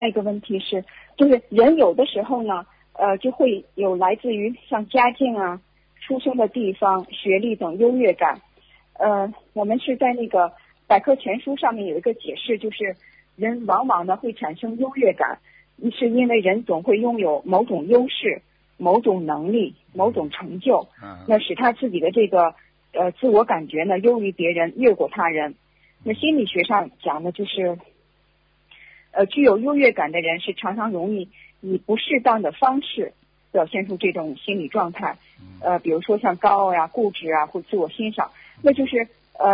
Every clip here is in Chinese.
那个问题是，就是人有的时候呢，就会有来自于像家境啊、出生的地方、学历等优越感。我们是在那个百科全书上面有一个解释，就是人往往呢会产生优越感，是因为人总会拥有某种优势、某种能力、某种成就，那使他自己的这个自我感觉呢优于别人，越过他人。那心理学上讲的就是。具有优越感的人是常常容易以不适当的方式表现出这种心理状态，比如说像高傲呀、固执啊，或自我欣赏。那就是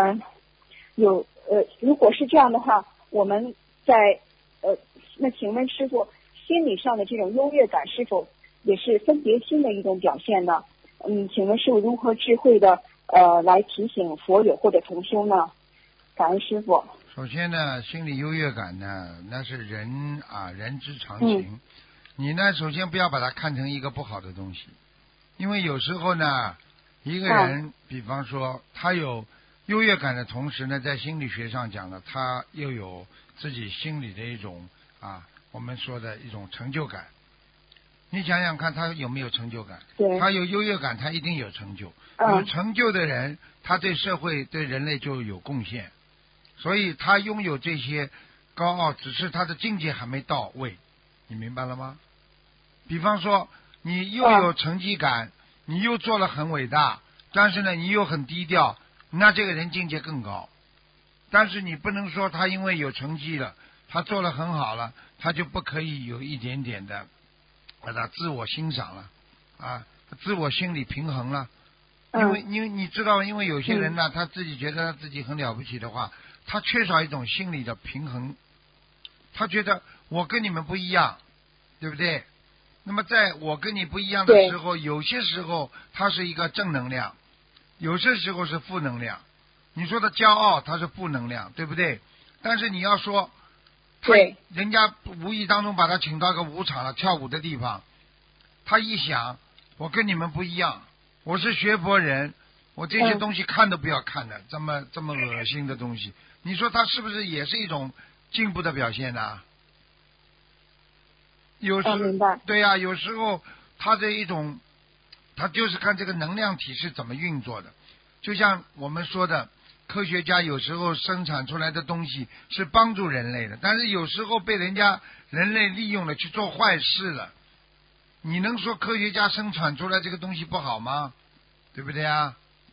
如果是这样的话，我们在那请问师傅，心理上的这种优越感是否也是分别心的一种表现呢？请问师傅如何智慧的来提醒佛友或者同修呢？感恩师傅。 首先呢，心理优越感呢，那是人之常情。你呢，首先不要把它看成一个不好的东西，因为有时候呢，一个人，比方说他有优越感的同时呢，在心理学上讲呢，他又有自己心里的一种我们说的一种成就感。你想想看，他有没有成就感？他有优越感，他一定有成就。有成就的人，他对社会、对人类就有贡献。所以他拥有这些高傲，只是他的境界还没到位，你明白了吗？比方说，你又有成绩感，你又做了很伟大，但是呢，你又很低调，那这个人境界更高。但是你不能说他因为有成绩了，他做了很好了，他就不可以有一点点的把他自我欣赏了自我心理平衡了。因为你知道，因为有些人呢，他自己觉得他自己很了不起的话，他缺少一种心理的平衡，他觉得我跟你们不一样，对不对？那么在我跟你不一样的时候，有些时候它是一个正能量，有些时候是负能量。你说的骄傲，它是负能量，对不对？但是你要说，人家无意当中把他请到个舞场了，跳舞的地方，他一想，我跟你们不一样，我是学佛人，我这些东西看都不要看的，这么恶心的东西，你说他是不是也是一种进步的表现呢？对呀，有时候他这一种，他就是看这个能量体是怎么运作的。就像我们说的，科学家有时候生产出来的东西是帮助人类的，但是有时候被人类利用了去做坏事了。你能说科学家生产出来这个东西不好吗？对不对啊？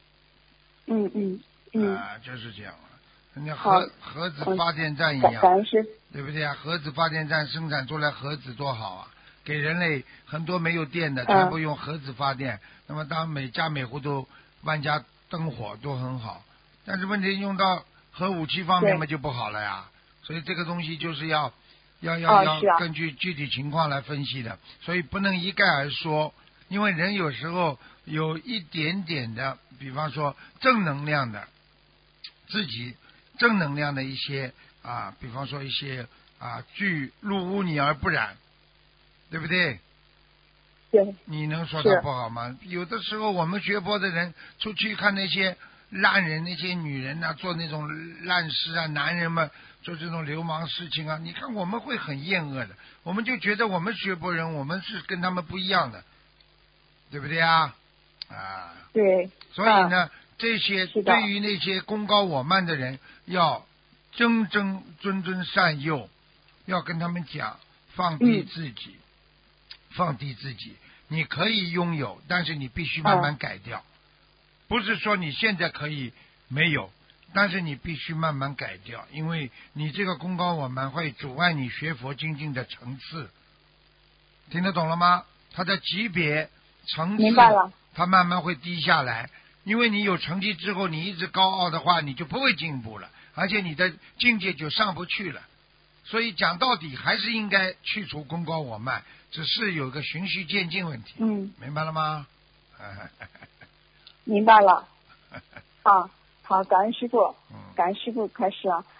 就是这样。人家核子发电站一样，对不对啊？核子发电站生产出来核子多好啊，给人类很多没有电的全部用核子发电，那么当每家每户都万家灯火都很好。但是问题用到核武器方面嘛就不好了呀，所以这个东西就是要根据具体情况来分析的，所以不能一概而说。因为人有时候有一点点的，比方说正能量的自己。正能量的一些比方说一些具入污泥而不染，对不对？ 对。 你能说他不好吗？有的时候我们学佛的人出去看那些烂人，那些女人做那种烂事男人们做这种流氓事情你看我们会很厌恶的，我们就觉得我们学佛人，我们是跟他们不一样的，对不对对。 所以呢。这些对于那些功高我慢的人，要尊善诱，要跟他们讲，放低自己，放低自己。你可以拥有，但是你必须慢慢改掉。不是说你现在可以没有，但是你必须慢慢改掉，因为你这个功高我慢会阻碍你学佛精进的层次。听得懂了吗？它的级别层次， 明白了， 它慢慢会低下来。因为你有成绩之后，你一直高傲的话，你就不会进步了，而且你的境界就上不去了。所以讲到底还是应该去除功高我慢，只是有个循序渐进问题。明白了吗？ 明白了。好，感恩师父，感恩师父开示啊。